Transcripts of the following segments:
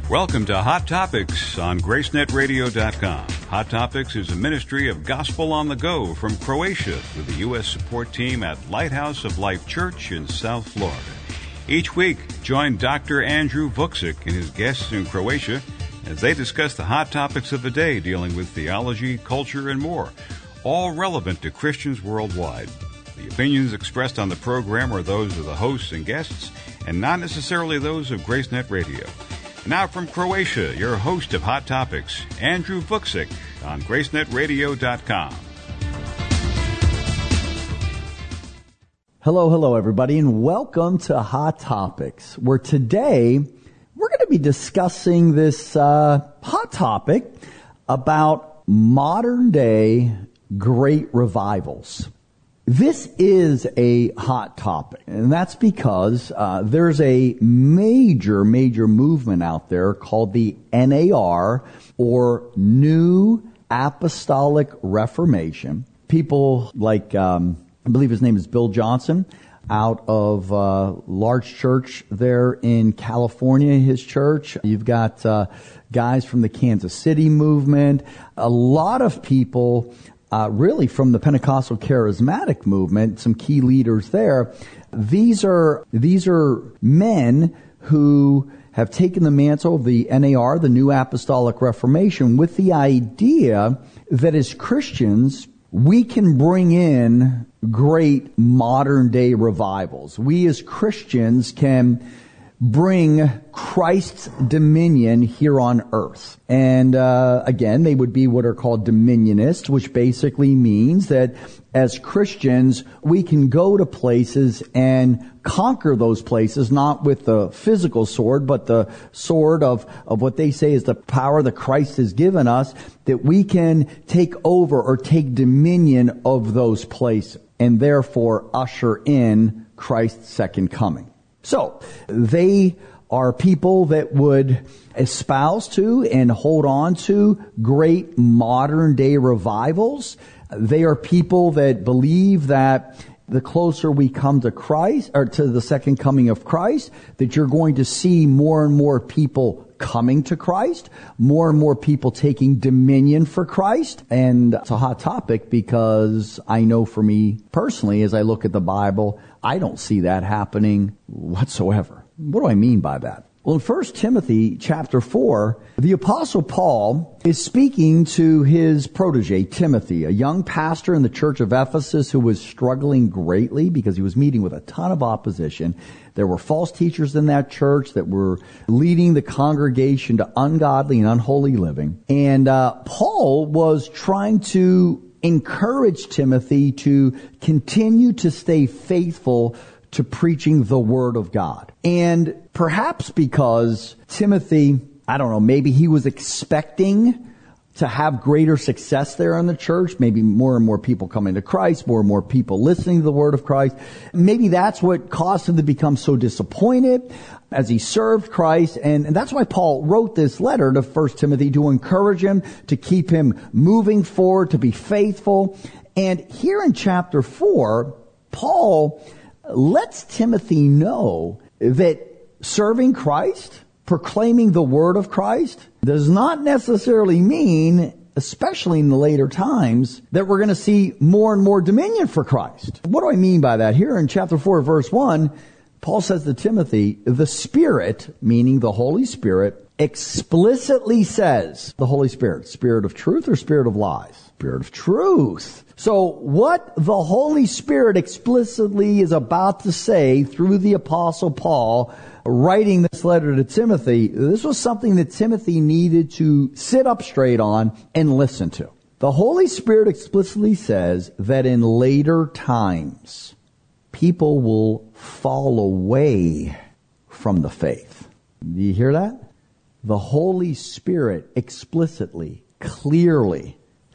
Welcome to Hot Topics on GraceNetRadio.com. Hot Topics is a ministry of Gospel on the Go from Croatia with the U.S. support team at Lighthouse of Life Church in South Florida. Each week, join Dr. Andrew Vucic and his guests in Croatia as they discuss the hot topics of the day dealing with theology, culture, and more, all relevant to Christians worldwide. The opinions expressed on the program are those of the hosts and guests and not necessarily those of GraceNet Radio. Now from Croatia, your host of Hot Topics, Andrew Vucic on GraceNetRadio.com. Hello, everybody, and welcome to Hot Topics, where today we're going to be discussing this hot topic about modern-day great revivals. This is a hot topic, and that's because there's a major movement out there called the NAR, or New Apostolic Reformation. People like, I believe his name is Bill Johnson, out of large church there in California, his church. You've got guys from the Kansas City movement, a lot of people really from the Pentecostal charismatic movement, some key leaders there. These are men who have taken the mantle of the NAR, the New Apostolic Reformation, with the idea that as Christians, we can bring in great modern day revivals. We as Christians can bring Christ's dominion here on earth. And again, they would be what are called dominionists, which basically means that as Christians, we can go to places and conquer those places, not with the physical sword, but the sword of what they say is the power that Christ has given us, that we can take over or take dominion of those places, and therefore usher in Christ's second coming. So, they are people that would espouse to and hold on to great modern day revivals. They are people that believe that the closer we come to Christ, or to the second coming of Christ, that you're going to see more and more people coming to Christ, more and more people taking dominion for Christ. And it's a hot topic because I know for me personally, as I look at the Bible, I don't see that happening whatsoever. What do I mean by that? Well, in 1 Timothy chapter 4, the Apostle Paul is speaking to his protege, Timothy, a young pastor in the church of Ephesus who was struggling greatly because he was meeting with a ton of opposition. There were false teachers in that church that were leading the congregation to ungodly and unholy living. And Paul was trying to encourage Timothy to continue to stay faithful to preaching the Word of God. And perhaps because Timothy, I don't know, maybe he was expecting to have greater success there in the church, maybe more and more people coming to Christ, more and more people listening to the Word of Christ. Maybe that's what caused him to become so disappointed as he served Christ. And that's why Paul wrote this letter to 1 Timothy to encourage him, to keep him moving forward, to be faithful. And here in chapter 4, Paul lets Timothy know that serving Christ, proclaiming the word of Christ, does not necessarily mean, especially in the later times, that we're going to see more and more dominion for Christ. What do I mean by that? Here in chapter 4, verse 1, Paul says to Timothy, the Spirit, meaning the Holy Spirit, explicitly says, the Holy Spirit, Spirit of truth or Spirit of lies? Spirit of truth. So what the Holy Spirit explicitly is about to say through the Apostle Paul, writing this letter to Timothy, this was something that Timothy needed to sit up straight on and listen to. The Holy Spirit explicitly says that in later times, people will fall away from the faith. Do you hear that? The Holy Spirit explicitly, clearly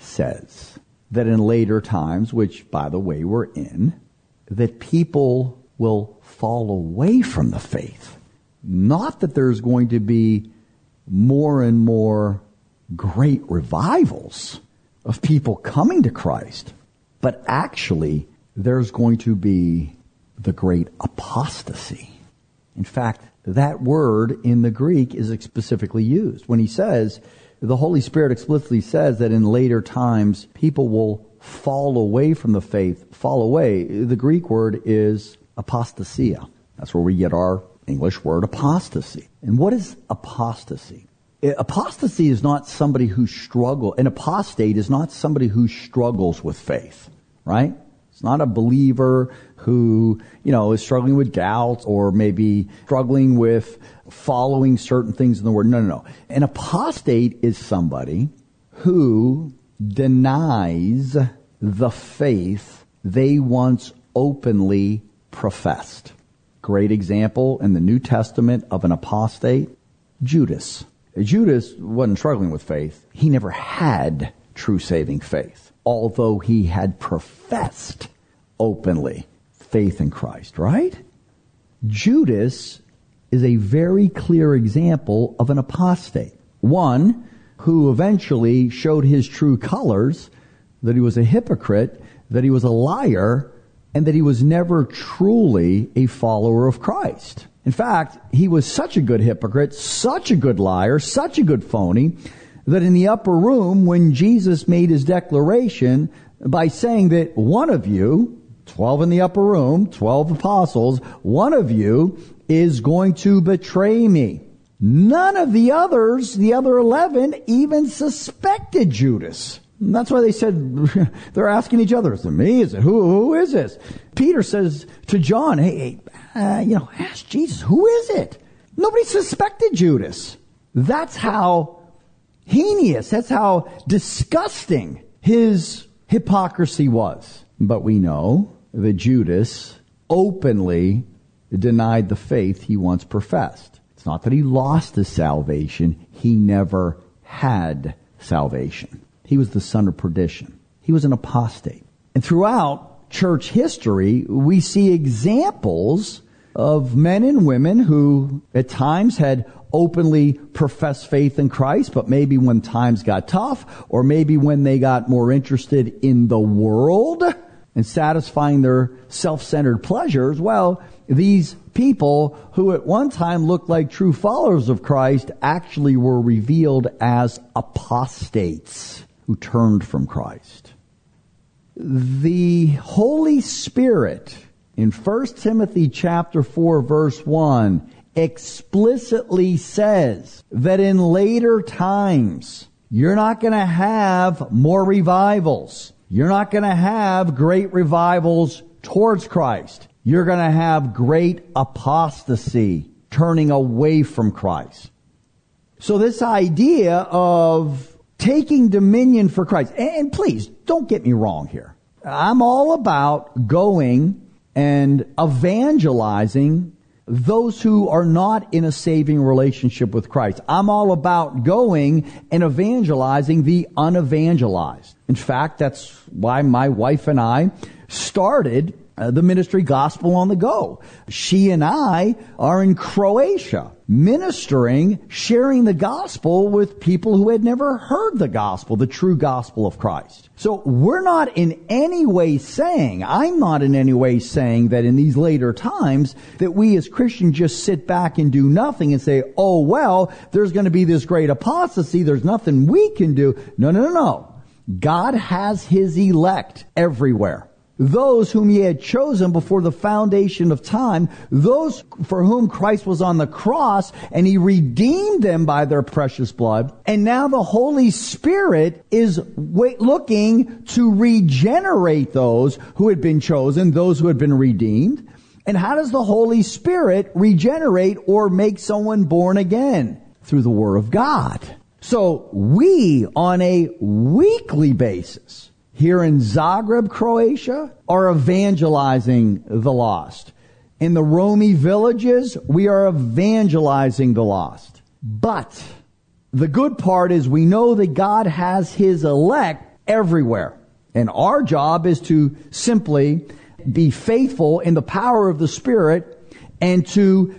says that in later times, which, by the way, we're in, that people will fall away from the faith. Not that there's going to be more and more great revivals of people coming to Christ, but actually there's going to be the great apostasy. In fact, that word in the Greek is specifically used. When he says, the Holy Spirit explicitly says that in later times people will fall away from the faith, fall away. The Greek word is apostasia. That's where we get our English word apostasy. And what is apostasy? Apostasy is not somebody who struggles. An apostate is not somebody who struggles with faith, right? It's not a believer who, is struggling with doubts or maybe struggling with following certain things in the Word. No. An apostate is somebody who denies the faith they once openly professed. Great example in the New Testament of an apostate, Judas. Judas wasn't struggling with faith. He never had true saving faith, although he had professed openly faith in Christ, right? Judas is a very clear example of an apostate. One who eventually showed his true colors, that he was a hypocrite, that he was a liar, and that he was never truly a follower of Christ. In fact, he was such a good hypocrite, such a good liar, such a good phony, that in the upper room, when Jesus made his declaration by saying that one of you, 12 in the upper room, 12 apostles, one of you is going to betray me. None of the others, the other 11, even suspected Judas. And that's why they said, they're asking each other, is it me? Is it who is this? Peter says to John, hey, ask Jesus, who is it? Nobody suspected Judas. That's how heinous, that's how disgusting his hypocrisy was. But we know that Judas openly denied the faith he once professed. It's not that he lost his salvation. He never had salvation. He was the son of perdition. He was an apostate. And throughout church history, we see examples of men and women who at times had openly professed faith in Christ, but maybe when times got tough, or maybe when they got more interested in the world and satisfying their self-centered pleasures, well, these people who at one time looked like true followers of Christ actually were revealed as apostates who turned from Christ. The Holy Spirit in 1 Timothy chapter 4 verse 1 explicitly says that in later times you're not going to have more revivals. You're not going to have great revivals towards Christ. You're going to have great apostasy, turning away from Christ. So this idea of taking dominion for Christ, and please don't get me wrong here. I'm all about going and evangelizing those who are not in a saving relationship with Christ. I'm all about going and evangelizing the unevangelized. In fact, that's why my wife and I started the ministry Gospel on the Go. She and I are in Croatia ministering, sharing the gospel with people who had never heard the gospel, the true gospel of Christ. So we're not in any way saying, I'm not in any way saying that in these later times that we as Christians just sit back and do nothing and say, oh, well, there's going to be this great apostasy. There's nothing we can do. No. God has his elect everywhere. Those whom he had chosen before the foundation of time, those for whom Christ was on the cross, and he redeemed them by their precious blood. And now the Holy Spirit is looking to regenerate those who had been chosen, those who had been redeemed. And how does the Holy Spirit regenerate or make someone born again? Through the Word of God. So we, on a weekly basis, here in Zagreb, Croatia, are evangelizing the lost. In the Romi villages, we are evangelizing the lost. But the good part is we know that God has his elect everywhere. And our job is to simply be faithful in the power of the Spirit and to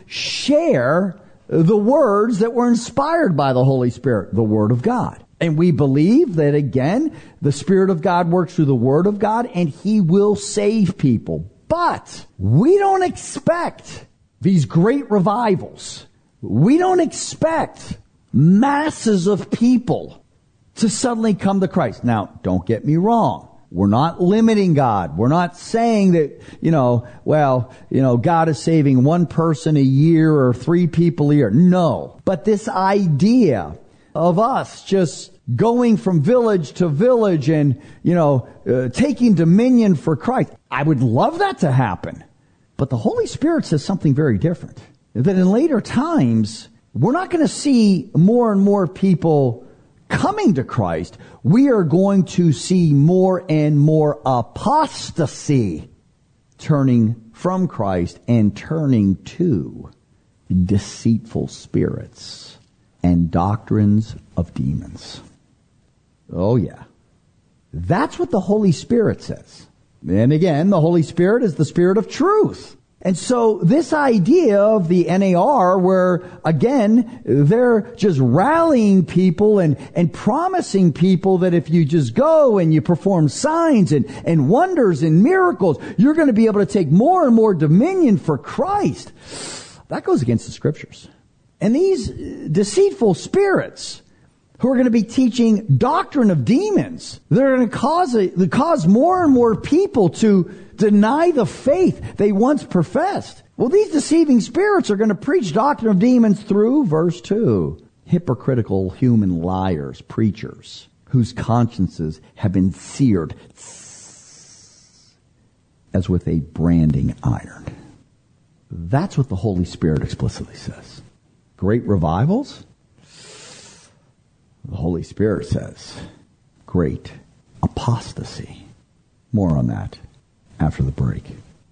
share the words that were inspired by the Holy Spirit, the Word of God. And we believe that, again, the Spirit of God works through the Word of God and he will save people. But we don't expect these great revivals, we don't expect masses of people to suddenly come to Christ. Now, don't get me wrong. We're not limiting God. We're not saying that, God is saving one person a year or 3 people a year. No. But this idea of us just going from village to village and, taking dominion for Christ, I would love that to happen. But the Holy Spirit says something very different. That in later times, we're not going to see more and more people coming to Christ. We are going to see more and more apostasy, turning from Christ and turning to deceitful spirits and doctrines of demons. Oh yeah. That's what the Holy Spirit says. And again, the Holy Spirit is the Spirit of truth. And so this idea of the NAR, where again, they're just rallying people and promising people that if you just go and you perform signs and wonders and miracles, you're going to be able to take more and more dominion for Christ. That goes against the Scriptures. And these deceitful spirits who are going to be teaching doctrine of demons, they're going to cause more and more people to deny the faith they once professed. Well, these deceiving spirits are going to preach doctrine of demons through, verse 2, hypocritical human liars, preachers, whose consciences have been seared as with a branding iron. That's what the Holy Spirit explicitly says. Great revivals? The Holy Spirit says, great apostasy. More on that after the break.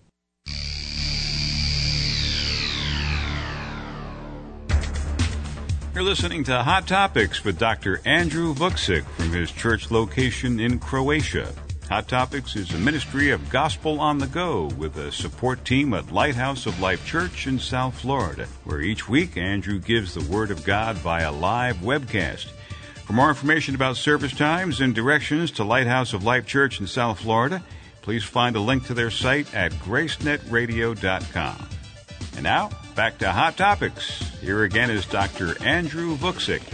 You're listening to Hot Topics with Dr. Andrew Vucic from his church location in Croatia. Hot Topics is a ministry of Gospel on the Go with a support team at Lighthouse of Life Church in South Florida, where each week Andrew gives the Word of God via live webcast. For more information about service times and directions to Lighthouse of Life Church in South Florida, please find a link to their site at gracenetradio.com. And now, back to Hot Topics. Here again is Dr. Andrew Vucic.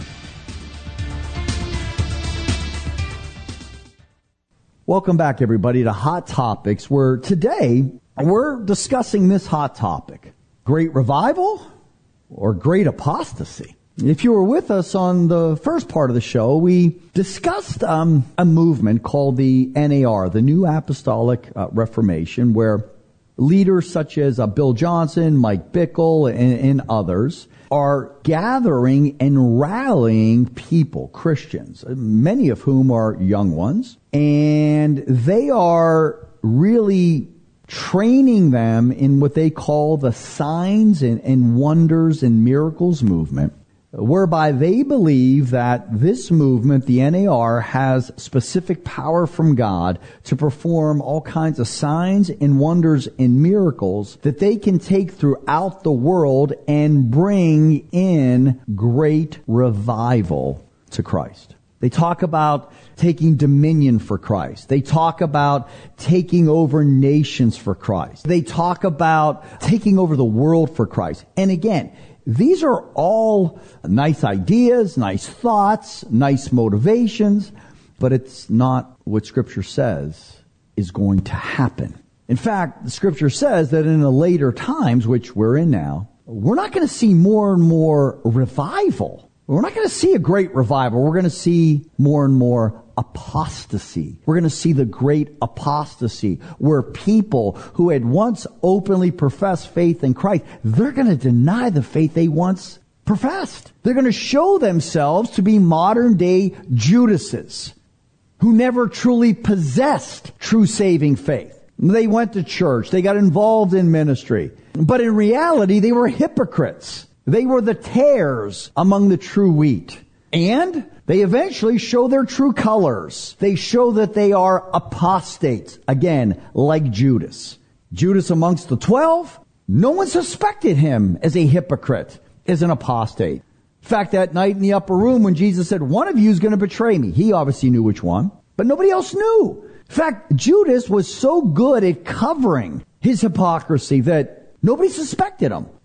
Welcome back, everybody, to Hot Topics, where today we're discussing this hot topic. Great revival or great apostasy? If you were with us on the first part of the show, we discussed a movement called the NAR, the New Apostolic Reformation, where leaders such as Bill Johnson, Mike Bickle, and others are gathering and rallying people, Christians, many of whom are young ones, and they are really training them in what they call the signs and wonders and miracles movement, whereby they believe that this movement, the NAR, has specific power from God to perform all kinds of signs and wonders and miracles that they can take throughout the world and bring in great revival to Christ. They talk about taking dominion for Christ. They talk about taking over nations for Christ. They talk about taking over the world for Christ. And again, these are all nice ideas, nice thoughts, nice motivations, but it's not what Scripture says is going to happen. In fact, the Scripture says that in the later times, which we're in now, we're not going to see more and more revival. We're not going to see a great revival. We're going to see more and more apostasy. We're going to see the great apostasy where people who had once openly professed faith in Christ, they're going to deny the faith they once professed. They're going to show themselves to be modern day Judases who never truly possessed true saving faith. They went to church. They got involved in ministry. But in reality, they were hypocrites. They were the tares among the true wheat. And they eventually show their true colors. They show that they are apostates. Again, like Judas. Judas amongst the 12, no one suspected him as a hypocrite, as an apostate. In fact, that night in the upper room when Jesus said, one of you is going to betray me, he obviously knew which one, but nobody else knew. In fact, Judas was so good at covering his hypocrisy that nobody suspected him.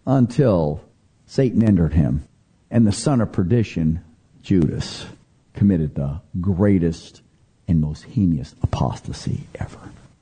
until Satan entered him, and the son of perdition, Judas, committed the greatest and most heinous apostasy ever.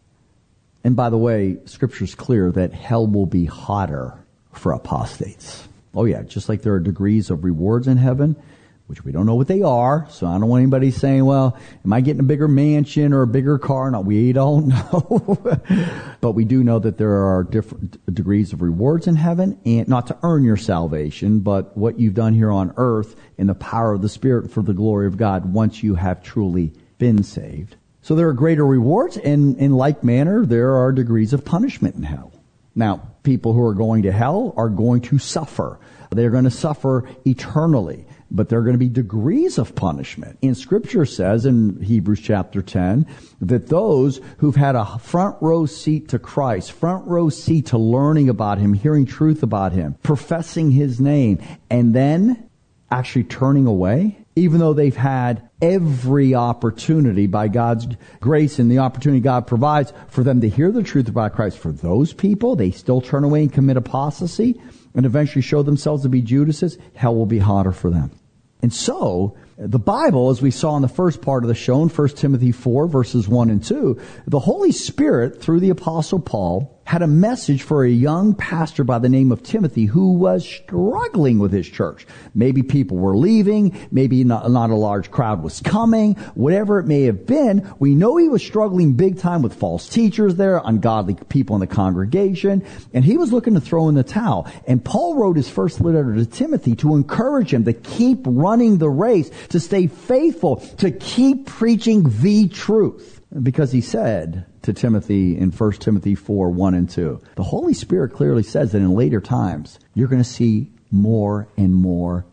And by the way, Scripture's clear that hell will be hotter for apostates. Oh yeah, just like there are degrees of rewards in heaven, which we don't know what they are, so I don't want anybody saying, well, am I getting a bigger mansion or a bigger car? No, we don't know. But we do know that there are different degrees of rewards in heaven, and not to earn your salvation, but what you've done here on earth in the power of the Spirit for the glory of God once you have truly been saved. So there are greater rewards, and in like manner, there are degrees of punishment in hell. Now, people who are going to hell are going to suffer. They're going to suffer eternally. But there are going to be degrees of punishment. And Scripture says in Hebrews chapter 10 that those who've had a front row seat to Christ, front row seat to learning about Him, hearing truth about Him, professing His name, and then actually turning away, even though they've had every opportunity by God's grace and the opportunity God provides for them to hear the truth about Christ, for those people, they still turn away and commit apostasy and eventually show themselves to be Judases, hell will be hotter for them. And so, the Bible, as we saw in the first part of the show, in 1 Timothy 4, verses 1 and 2, the Holy Spirit, through the Apostle Paul, had a message for a young pastor by the name of Timothy who was struggling with his church. Maybe people were leaving, maybe not a large crowd was coming, whatever it may have been. We know he was struggling big time with false teachers there, ungodly people in the congregation, and he was looking to throw in the towel. And Paul wrote his first letter to Timothy to encourage him to keep running the race, to stay faithful, to keep preaching the truth. Because he said to Timothy in 1 Timothy 4, 1 and 2, the Holy Spirit clearly says that in later times, you're going to see more and more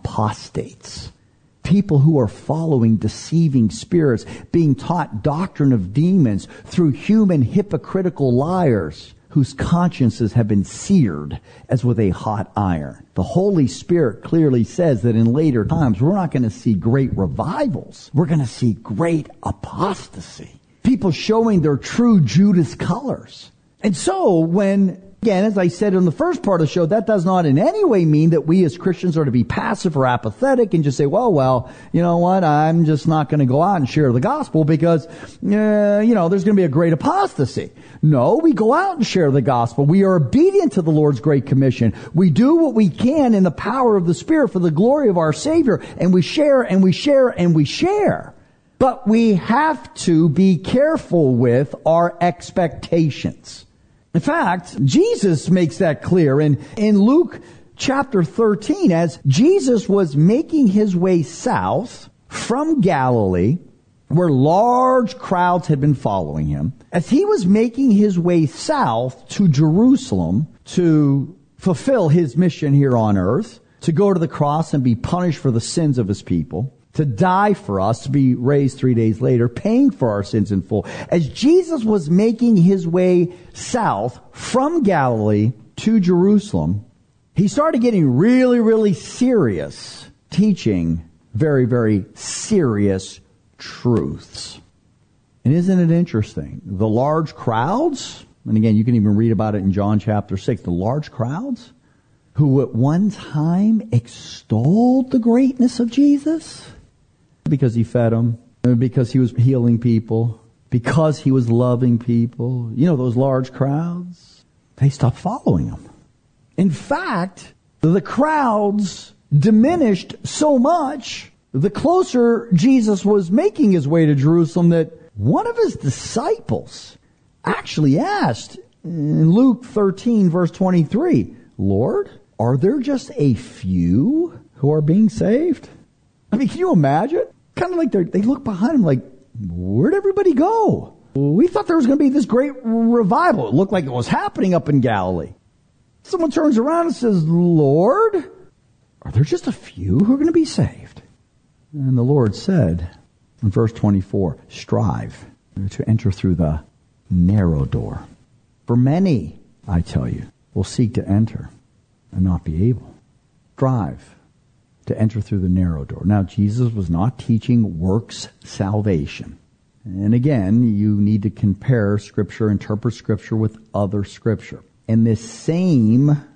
apostates. People who are following deceiving spirits, being taught doctrine of demons through human hypocritical liars whose consciences have been seared as with a hot iron. The Holy Spirit clearly says that in later times, we're not going to see great revivals. We're going to see great apostasy. People showing their true Judas colors. And so when, again, as I said in the first part of the show, that does not in any way mean that we as Christians are to be passive or apathetic and just say, well, you know what, I'm just not going to go out and share the gospel because, there's going to be a great apostasy. No, we go out and share the gospel. We are obedient to the Lord's great commission. We do what we can in the power of the Spirit for the glory of our Savior, and we share and we share and we share. But we have to be careful with our expectations. In fact, Jesus makes that clear in Luke chapter 13, as Jesus was making his way south from Galilee, where large crowds had been following him. As he was making his way south to Jerusalem to fulfill his mission here on earth, to go to the cross and be punished for the sins of his people, to die for us, to be raised 3 days later, paying for our sins in full. As Jesus was making his way south from Galilee to Jerusalem, he started getting really, really serious, teaching very, very serious truths. And isn't it interesting? The large crowds, and again, you can even read about it in John chapter 6, the large crowds who at one time extolled the greatness of Jesus because he fed them, because he was healing people, because he was loving people. Those large crowds, they stopped following him. In fact, the crowds diminished so much the closer Jesus was making his way to Jerusalem that one of his disciples actually asked in Luke 13, verse 23, Lord, are there just a few who are being saved? I mean, can you imagine? Kind of like they look behind him like, where'd everybody go? We thought there was going to be this great revival. It looked like it was happening up in Galilee. Someone turns around and says, Lord, are there just a few who are going to be saved? And the Lord said in verse 24, strive to enter through the narrow door. For many, I tell you, will seek to enter and not be able. Strive to enter through the narrow door. Now, Jesus was not teaching works salvation. And again, you need to compare Scripture, interpret Scripture with other Scripture. And this same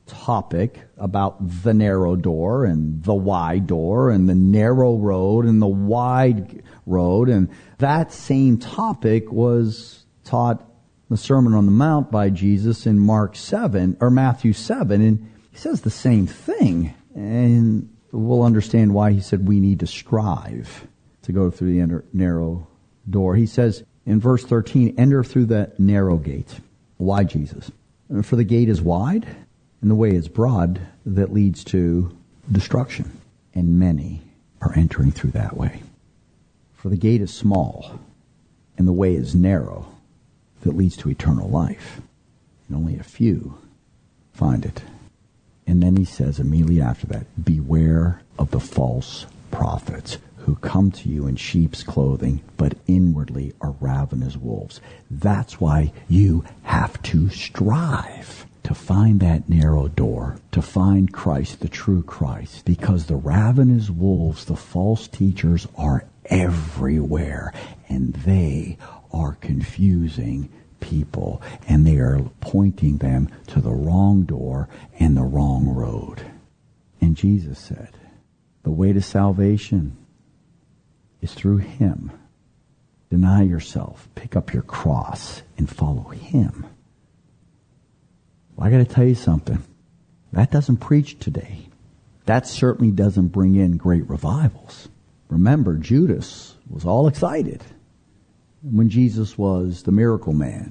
topic about the narrow door and the wide door and the narrow road and the wide road. And that same topic was taught the Sermon on the Mount by Jesus in Matthew 7. And he says the same thing. And we'll understand why he said we need to strive to go through the narrow door. He says in verse 13, enter through the narrow gate. Why, Jesus? For the gate is wide and the way is broad that leads to destruction, and many are entering through that way. For the gate is small and the way is narrow that leads to eternal life, and only a few find it. And then he says immediately after that, beware of the false prophets who come to you in sheep's clothing, but inwardly are ravenous wolves. That's why you have to strive to find that narrow door, to find Christ, the true Christ, because the ravenous wolves, the false teachers, are everywhere, and they are confusing people, and they are pointing them to the wrong door and the wrong road. And Jesus said, the way to salvation is through him. Deny yourself, pick up your cross, and follow him. Well, I got to tell you something. That doesn't preach today. That certainly doesn't bring in great revivals. Remember, Judas was all excited when Jesus was the miracle man,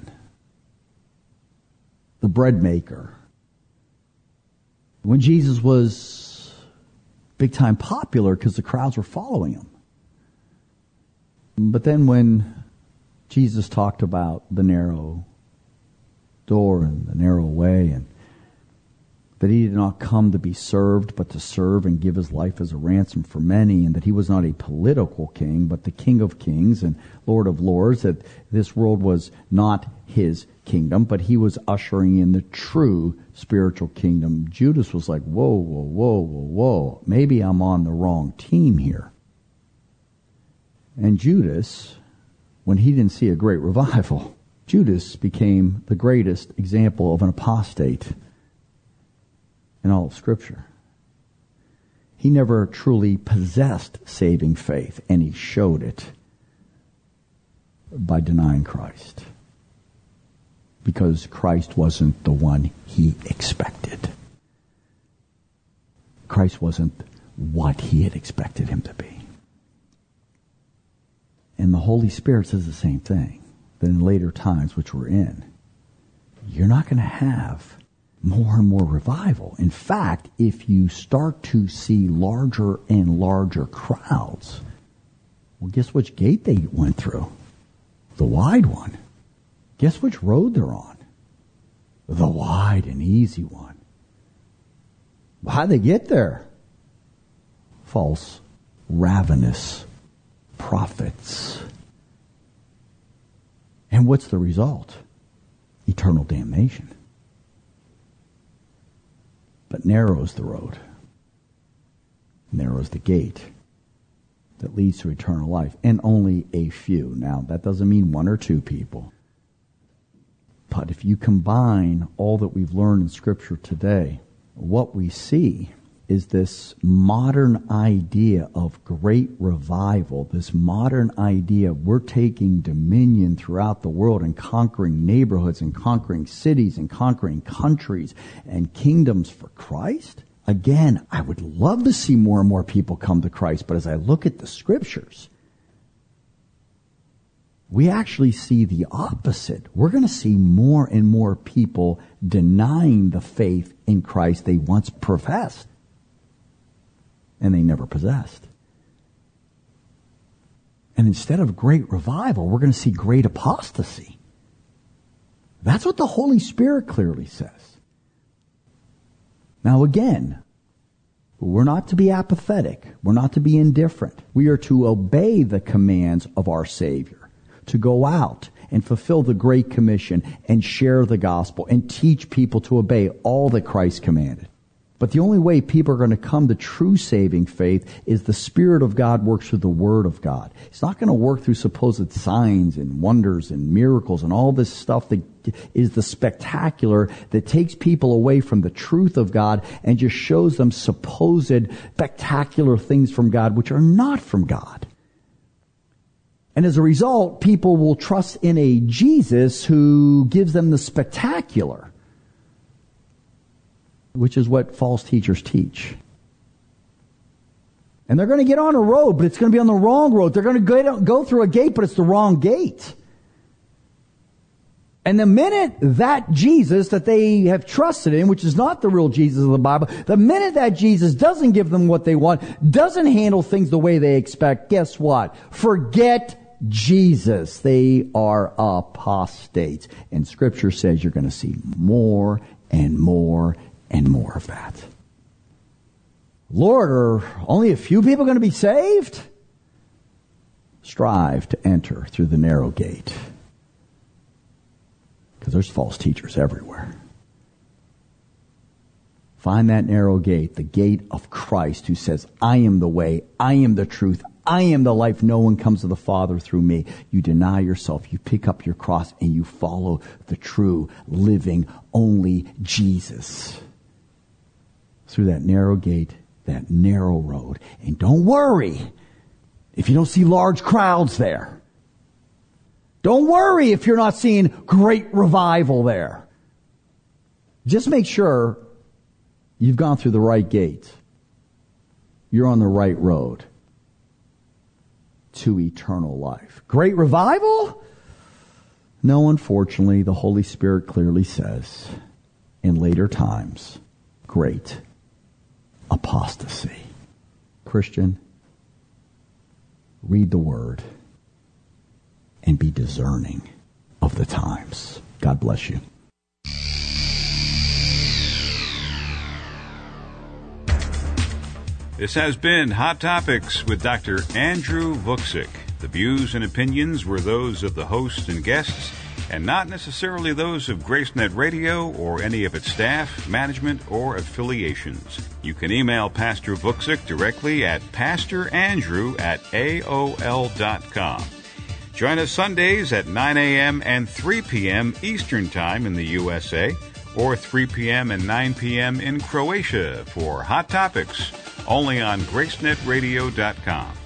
the bread maker, when Jesus was big time popular because the crowds were following him. But then when Jesus talked about the narrow door and the narrow way, and that he did not come to be served, but to serve and give his life as a ransom for many, and that he was not a political king, but the King of Kings and Lord of Lords, that this world was not his kingdom, but he was ushering in the true spiritual kingdom. Judas was like, whoa, whoa, whoa, whoa, whoa, maybe I'm on the wrong team here. And Judas, when he didn't see a great revival, Judas became the greatest example of an apostate in all of Scripture. He never truly possessed saving faith, and he showed it by denying Christ, because Christ wasn't the one he expected. Christ wasn't what he had expected him to be. And the Holy Spirit says the same thing, that in later times, which we're in, you're not going to have more and more revival. In fact, if you start to see larger and larger crowds, well, guess which gate they went through? The wide one. Guess which road they're on? The wide and easy one. Well, how'd they get there? False, ravenous prophets. And what's the result? Eternal damnation. But narrow is the road. Narrow is the gate that leads to eternal life. And only a few. Now, that doesn't mean one or two people. But if you combine all that we've learned in Scripture today, what we see is this modern idea of great revival, this modern idea we're taking dominion throughout the world and conquering neighborhoods and conquering cities and conquering countries and kingdoms for Christ. Again, I would love to see more and more people come to Christ, but as I look at the Scriptures, we actually see the opposite. We're going to see more and more people denying the faith in Christ they once professed and they never possessed. And instead of great revival, we're going to see great apostasy. That's what the Holy Spirit clearly says. Now again, we're not to be apathetic. We're not to be indifferent. We are to obey the commands of our Savior, to go out and fulfill the Great Commission and share the gospel and teach people to obey all that Christ commanded. But the only way people are going to come to true saving faith is the Spirit of God works through the Word of God. It's not going to work through supposed signs and wonders and miracles and all this stuff that is the spectacular that takes people away from the truth of God and just shows them supposed spectacular things from God which are not from God. And as a result, people will trust in a Jesus who gives them the spectacular, which is what false teachers teach. And they're going to get on a road, but it's going to be on the wrong road. They're going to go through a gate, but it's the wrong gate. And the minute that Jesus that they have trusted in, which is not the real Jesus of the Bible, the minute that Jesus doesn't give them what they want, doesn't handle things the way they expect, guess what? Forget Jesus. They are apostates. And Scripture says you're going to see more and more and more of that. Lord, are only a few people going to be saved? Strive to enter through the narrow gate. Because there's false teachers everywhere. Find that narrow gate, the gate of Christ, who says, I am the way, I am the truth, I am the life. No one comes to the Father through me. You deny yourself, you pick up your cross, and you follow the true, living, only Jesus. Through that narrow gate, that narrow road. And don't worry if you don't see large crowds there. Don't worry if you're not seeing great revival there. Just make sure you've gone through the right gate. You're on the right road to eternal life. Great revival? No, unfortunately, the Holy Spirit clearly says, in later times, great apostasy. Christian, read the Word and be discerning of the times. God bless you. This has been Hot Topics with Dr. Andrew Vuksic. The views and opinions were those of the host and guests, and not necessarily those of GraceNet Radio or any of its staff, management, or affiliations. You can email Pastor Vuksic directly at pastorandrew@aol.com. Join us Sundays at 9 a.m. and 3 p.m. Eastern Time in the USA, or 3 p.m. and 9 p.m. in Croatia for Hot Topics, only on GraceNetRadio.com.